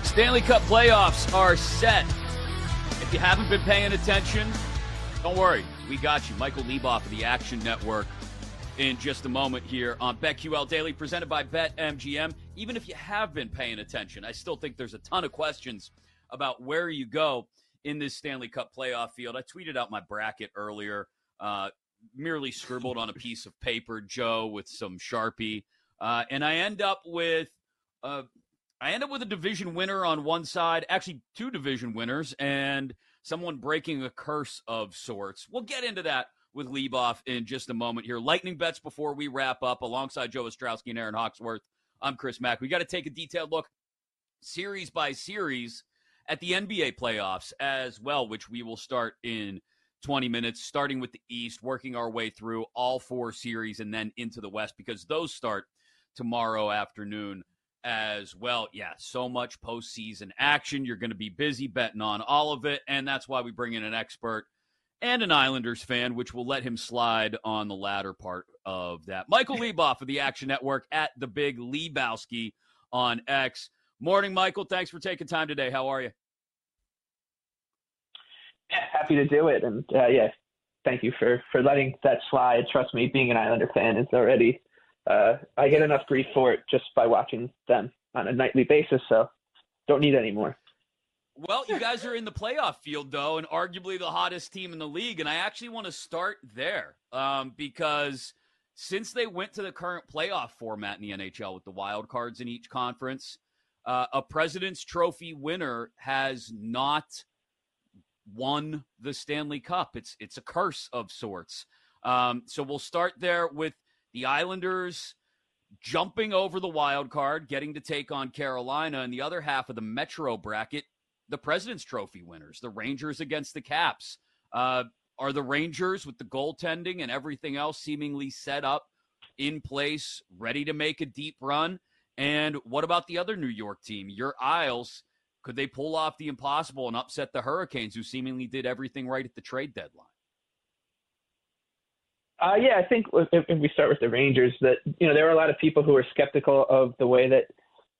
Stanley Cup playoffs are set. If you haven't been paying attention, don't worry. We got you. Michael Leboff of the Action Network in just a moment here on BetQL Daily, presented by BetMGM. Even if you have been paying attention, I still think there's a ton of questions about where you go in this Stanley Cup playoff field. I tweeted out my bracket earlier, merely scribbled on a piece of paper, Joe, with some Sharpie. And I end up with a division winner on one side, actually two division winners, and someone breaking a curse of sorts. We'll get into that with Leboff in just a moment here. Lightning bets before we wrap up, alongside Joe Ostrowski and Aaron Hawksworth. I'm Chris Mack. We got to take a detailed look, series by series, at the NBA playoffs as well, which we will start in 20 minutes, starting with the East, working our way through all four series and then into the West, because those start tomorrow afternoon as well. Yeah, so much postseason action. You're going to be busy betting on all of it, and that's why we bring in an expert and an Islanders fan, which will let him slide on the latter part of that. Michael Leboff of the Action Network at the Big Lebowski on X. Morning, Michael. Thanks for taking time today. How are you? Yeah, happy to do it. And thank you for letting that slide. Trust me, being an Islander fan is already, I get enough grief for it just by watching them on a nightly basis, so don't need any more. Well, you guys are in the playoff field, though, and arguably the hottest team in the league. And I actually want to start there because since they went to the current playoff format in the NHL with the wild cards in each conference, a President's Trophy winner has not won the Stanley Cup. It's a curse of sorts. So we'll start there with the Islanders jumping over the wild card, getting to take on Carolina, and the other half of the Metro bracket, the President's Trophy winners, the Rangers against the Caps. Are the Rangers, with the goaltending and everything else seemingly set up in place, ready to make a deep run? And what about the other New York team, your Isles? Could they pull off the impossible and upset the Hurricanes, who seemingly did everything right at the trade deadline? I think if we start with the Rangers, that there were a lot of people who were skeptical of the way that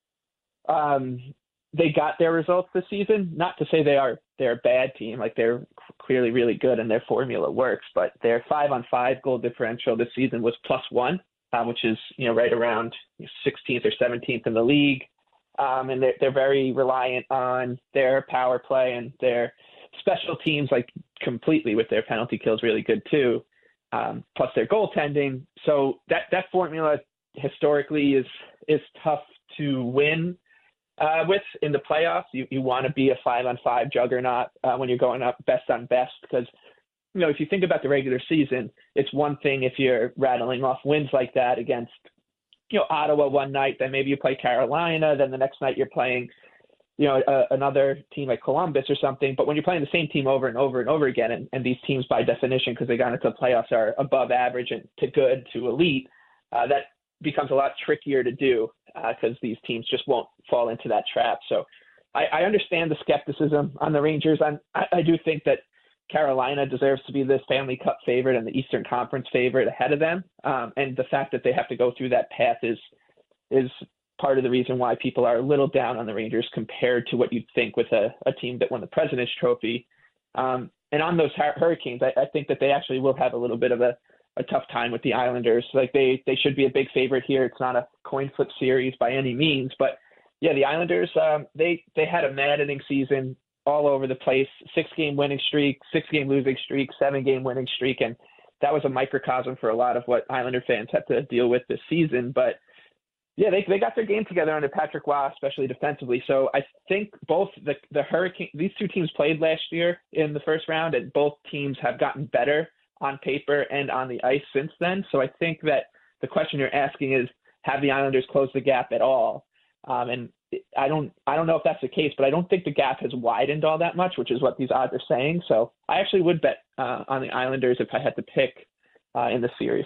they got their results this season. Not to say they're a bad team, like they're clearly really good and their formula works, but their 5-on-5 goal differential this season was +1, which is right around 16th or 17th in the league. And they're very reliant on their power play, and their special teams, like completely with their penalty kills, really good too. Plus their goaltending. So that formula historically is tough to win with in the playoffs. You want to be a 5-on-5 juggernaut when you're going up best on best, because if you think about the regular season, it's one thing if you're rattling off wins like that against Ottawa one night, then maybe you play Carolina, then the next night you're playing, another team like Columbus or something. But when you're playing the same team over and over and over again, and these teams by definition, because they got into the playoffs, are above average and to good to elite, that becomes a lot trickier to do because these teams just won't fall into that trap. So I understand the skepticism on the Rangers. I do think that Carolina deserves to be the Stanley Cup favorite and the Eastern Conference favorite ahead of them. And the fact that they have to go through that path is part of the reason why people are a little down on the Rangers compared to what you'd think with a team that won the President's Trophy. And on those Hurricanes, I think that they actually will have a little bit of a tough time with the Islanders. Like they should be a big favorite here. It's not a coin flip series by any means, but yeah, the Islanders, they had a maddening season all over the place, 6-game winning streak, 6-game losing streak, 7-game winning streak. And that was a microcosm for a lot of what Islander fans have to deal with this season. But yeah, they got their game together under Patrick Roy, especially defensively. So I think both the Hurricane, these two teams played last year in the first round, and both teams have gotten better on paper and on the ice since then. So I think that the question you're asking is, have the Islanders closed the gap at all? And I don't know if that's the case, but I don't think the gap has widened all that much, which is what these odds are saying. So I actually would bet on the Islanders if I had to pick in the series.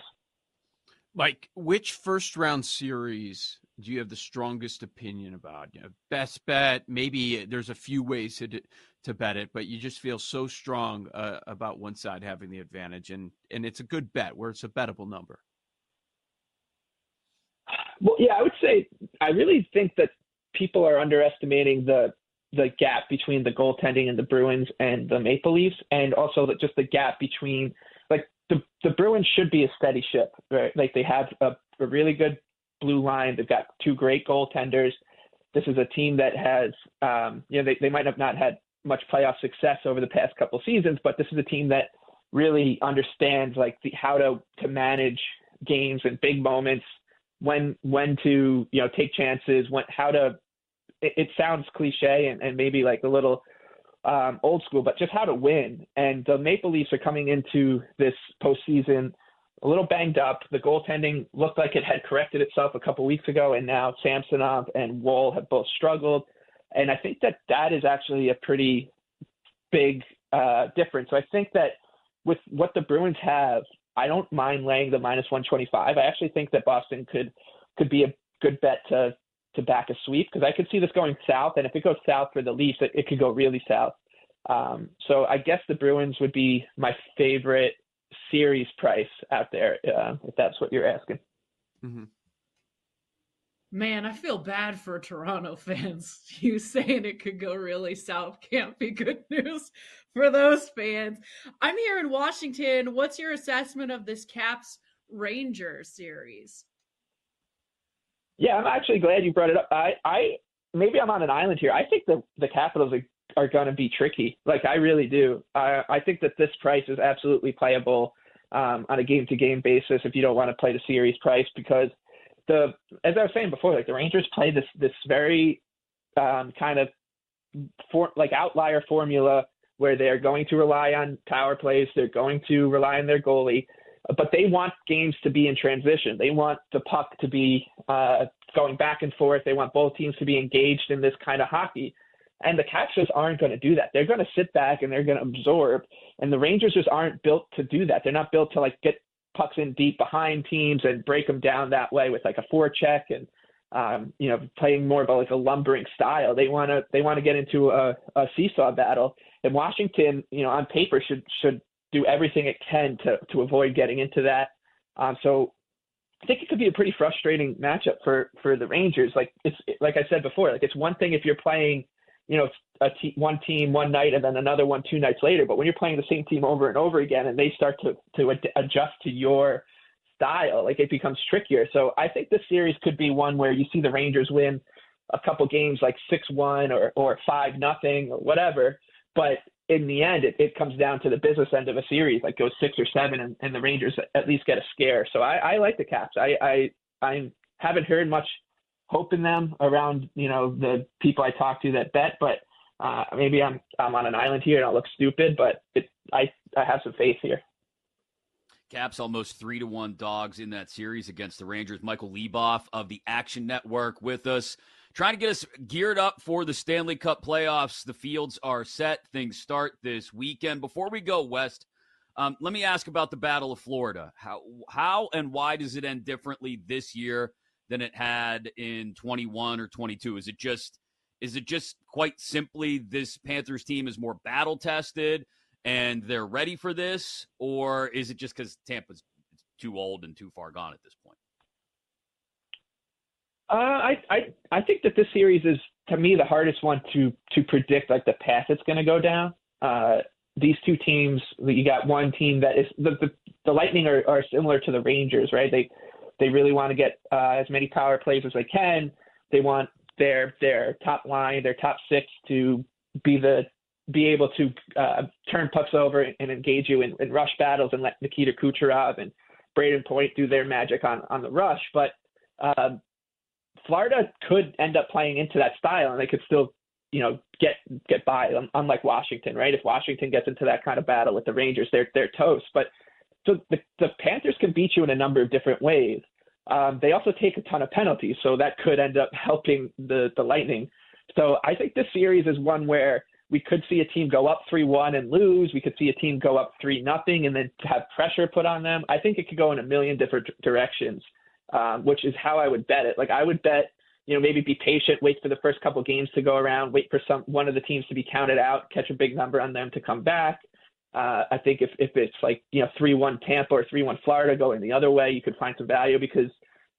Mike, which first round series do you have the strongest opinion about? Best bet, maybe there's a few ways to bet it, but you just feel so strong about one side having the advantage, and it's a good bet where it's a bettable number. Well, yeah, I would say I really think that people are underestimating the gap between the goaltending and the Bruins and the Maple Leafs, and also just the gap between, like, the Bruins should be a steady ship, right? Like, they have a really good blue line. They've got two great goaltenders. This is a team that has, they might have not had much playoff success over the past couple seasons, but this is a team that really understands, like, how to manage games and big moments, when to, take chances, how to. It sounds cliche and maybe like a little old school, but just how to win. And the Maple Leafs are coming into this postseason a little banged up. The goaltending looked like it had corrected itself a couple weeks ago, and now Samsonov and Woll have both struggled. And I think that is actually a pretty big difference. So I think that with what the Bruins have, I don't mind laying the -125. I actually think that Boston could be a good bet to back a sweep, because I could see this going south, and if it goes south for the Leafs, it could go really south. So I guess the Bruins would be my favorite series price out there, if that's what you're asking. Mm-hmm. Man, I feel bad for Toronto fans. You saying it could go really south can't be good news for those fans. I'm here in Washington. What's your assessment of this Caps Rangers series? Yeah, I'm actually glad you brought it up. I maybe I'm on an island here. I think the Capitals are going to be tricky. Like, I really do. I think that this price is absolutely playable on a game-to-game basis if you don't want to play the series price, because as I was saying before, like, the Rangers play this very kind of outlier formula where they're going to rely on power plays, they're going to rely on their goalie, but they want games to be in transition. They want the puck to be going back and forth. They want both teams to be engaged in this kind of hockey. And the Caps just aren't going to do that. They're going to sit back and they're going to absorb. And the Rangers just aren't built to do that. They're not built to, like, get pucks in deep behind teams and break them down that way with, like, a forecheck and playing more about, like, a lumbering style. They want to get into a seesaw battle. And Washington, on paper should do everything it can to avoid getting into that. So I think it could be a pretty frustrating matchup for the Rangers. Like, it's like I said before, like, it's one thing if you're playing, one team one night and then another one 2 nights later. But when you're playing the same team over and over again and they start to adjust to your style, like, it becomes trickier. So I think this series could be one where you see the Rangers win a couple games like 6-1 or 5-0 or whatever. But in the end, it comes down to the business end of a series, like goes 6 or 7 and the Rangers at least get a scare. So I like the Caps. I haven't heard much hope in them around, the people I talk to that bet, but maybe I'm on an island here and I'll look stupid, but I have some faith here. Caps almost 3-1 dogs in that series against the Rangers. Michael Leboff of the Action Network with us, trying to get us geared up for the Stanley Cup playoffs. The fields are set. Things start this weekend. Before we go west, let me ask about the Battle of Florida. How and why does it end differently this year than it had in 21 or 22? Is it just quite simply this Panthers team is more battle tested and they're ready for this, or is it just because Tampa's too old and too far gone at this point? I think that this series is, to me, the hardest one to predict, like, the path it's going to go down. These two teams, you got one team that is the Lightning are similar to the Rangers, right? They really want to get as many power plays as they can. They want their top line, their top 6 to be able to turn pucks over and engage you in rush battles and let Nikita Kucherov and Braden Point do their magic on the rush. But Florida could end up playing into that style, and they could still, get by, unlike Washington, right? If Washington gets into that kind of battle with the Rangers, they're toast. But so the Panthers can beat you in a number of different ways. They also take a ton of penalties, so that could end up helping the Lightning. So I think this series is one where we could see a team go up 3-1 and lose. We could see a team go up 3-0 and then have pressure put on them. I think it could go in a million different directions, which is how I would bet it. Like, I would bet, maybe be patient, wait for the first couple games to go around, wait for one of the teams to be counted out, catch a big number on them to come back. I think if it's like, 3-1 Tampa or 3-1 Florida going the other way, you could find some value because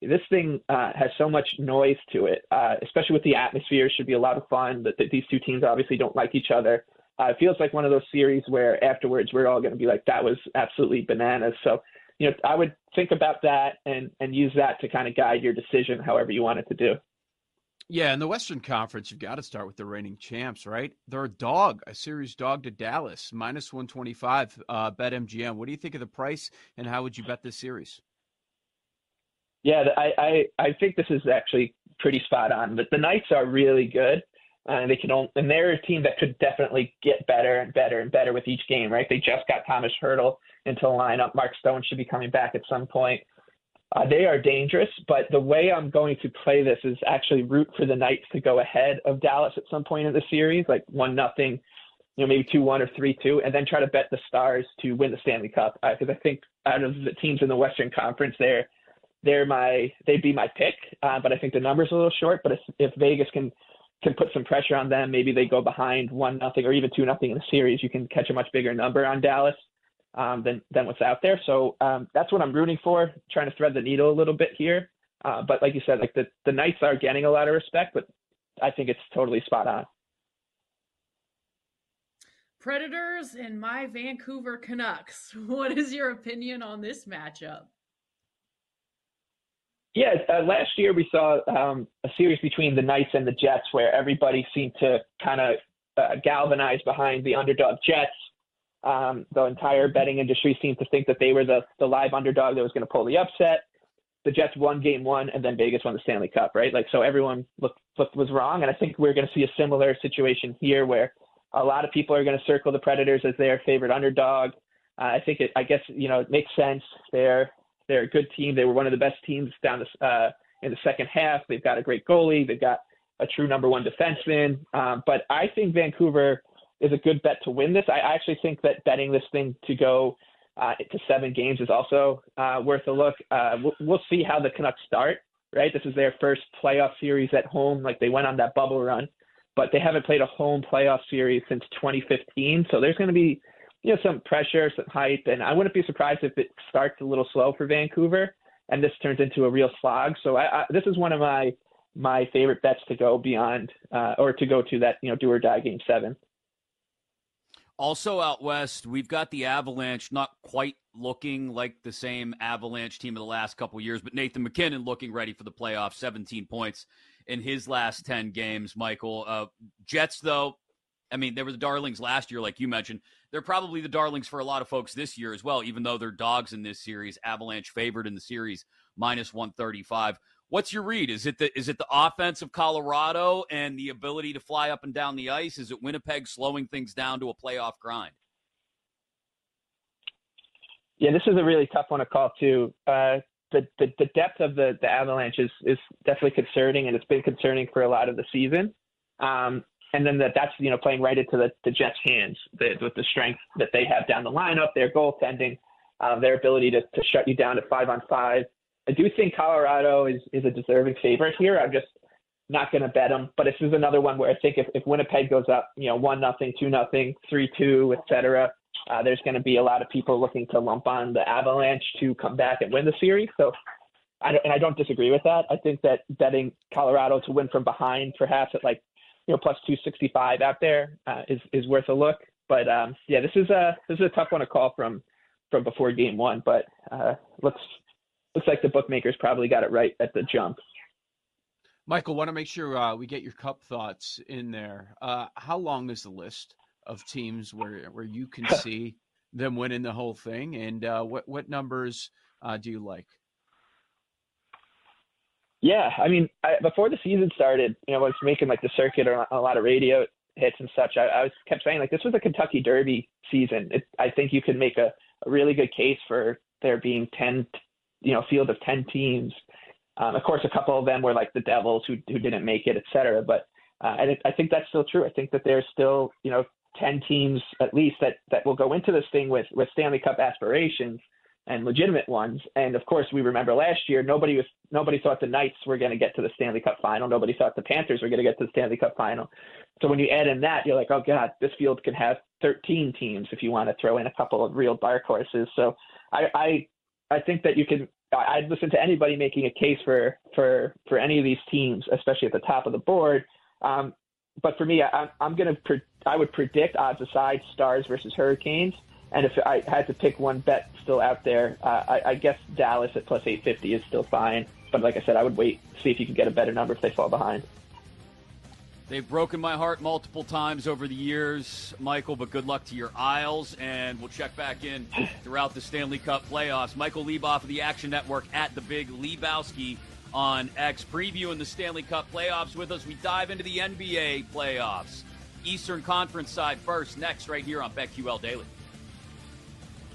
this thing has so much noise to it, especially with the atmosphere. It should be a lot of fun. That these two teams obviously don't like each other. It feels like one of those series where afterwards we're all going to be like, that was absolutely bananas. So, I would think about that and use that to kind of guide your decision however you want it to do. Yeah, in the Western Conference, you've got to start with the reigning champs, right? They're a series dog to Dallas, minus 125, BetMGM. What do you think of the price, and how would you bet this series? Yeah, I think this is actually pretty spot on. The Knights are really good, and and they're a team that could definitely get better and better and better with each game, right? They just got Thomas Hertl into the lineup. Mark Stone should be coming back at some point. They are dangerous, but the way I'm going to play this is actually root for the Knights to go ahead of Dallas at some point in the series, like 1-0, maybe 2-1 or 3-2, and then try to bet the Stars to win the Stanley Cup. Because I think out of the teams in the Western Conference, they'd be my pick. But I think the number's a little short. But if Vegas can put some pressure on them, maybe they go behind 1-0 or even 2-0 in the series, you can catch a much bigger number on Dallas than what's out there. So that's what I'm rooting for, trying to thread the needle a little bit here. But like you said, like the Knights are getting a lot of respect, but I think it's totally spot on. Predators and my Vancouver Canucks. What is your opinion on this matchup? Yeah, last year we saw a series between the Knights and the Jets where everybody seemed to kind of galvanize behind the underdog Jets. The entire betting industry seemed to think that they were the live underdog that was going to pull the upset. The Jets won game one, and then Vegas won the Stanley Cup, right? Like, so everyone was wrong. And I think we're going to see a similar situation here where a lot of people are going to circle the Predators as their favorite underdog. I think it makes sense. They're a good team. They were one of the best teams down in the second half. They've got a great goalie. They've got a true number one defenseman. But I think Vancouver is a good bet to win this. I actually think that betting this thing to go to 7 games is also worth a look. We'll see how the Canucks start, right? This is their first playoff series at home. Like, they went on that bubble run, but they haven't played a home playoff series since 2015. So there's going to be, some pressure, some hype, and I wouldn't be surprised if it starts a little slow for Vancouver and this turns into a real slog. So this is one of my favorite bets to go beyond or to go to that, do or die game 7. Also out west, we've got the Avalanche, not quite looking like the same Avalanche team of the last couple of years, but Nathan MacKinnon looking ready for the playoffs, 17 points in his last 10 games, Michael. Jets, though, I mean, they were the darlings last year, like you mentioned. They're probably the darlings for a lot of folks this year as well, even though they're dogs in this series. Avalanche favored in the series, minus 135. What's your read? Is it the offense of Colorado and the ability to fly up and down the ice? Is it Winnipeg slowing things down to a playoff grind? Yeah, this is a really tough one to call too. The depth of the Avalanche is definitely concerning, and it's been concerning for a lot of the season. And then that's playing right into the Jets' hands with the strength that they have down the lineup, their goaltending, their ability to shut you down at 5-on-5. I do think Colorado is a deserving favorite here. I'm just not going to bet them. But this is another one where I think if Winnipeg goes up, 1-0, 2-0, 3-2, et cetera, there's going to be a lot of people looking to lump on the Avalanche to come back and win the series. So I don't disagree with that. I think that betting Colorado to win from behind, perhaps at plus 265 out there is worth a look. But this is a tough one to call from before game 1. But looks like the bookmakers probably got it right at the jump. Michael, want to make sure we get your Cup thoughts in there. How long is the list of teams where you can see them winning the whole thing, and what numbers do you like? Yeah, I mean, before the season started, I was making the circuit or a lot of radio hits and such. I kept saying this was a Kentucky Derby season. I think you could make a really good case for there being 10, field of 10 teams. Of course, a couple of them were like the Devils who didn't make it, et cetera. But I think that's still true. I think that there's still 10 teams at least that will go into this thing with Stanley Cup aspirations and legitimate ones. And of course, we remember last year, nobody thought the Knights were going to get to the Stanley Cup final. Nobody thought the Panthers were going to get to the Stanley Cup final. So when you add in that, you're like, oh God, this field can have 13 teams if you want to throw in a couple of real dark horses. So I think that you can I'd listen to anybody making a case for any of these teams, especially at the top of the board. But for me, I would predict, odds aside, Stars versus Hurricanes. And if I had to pick one bet still out there, I guess Dallas at plus 850 is still fine. But like I said, I would wait, see if you could get a better number if they fall behind. They've broken my heart multiple times over the years, Michael, but good luck to your Isles, and we'll check back in throughout the Stanley Cup playoffs. Michael Leboff of the Action Network at The Big Lebowski on X, previewing the Stanley Cup playoffs with us. We dive into the NBA playoffs. Eastern Conference side first, next right here on BetQL Daily.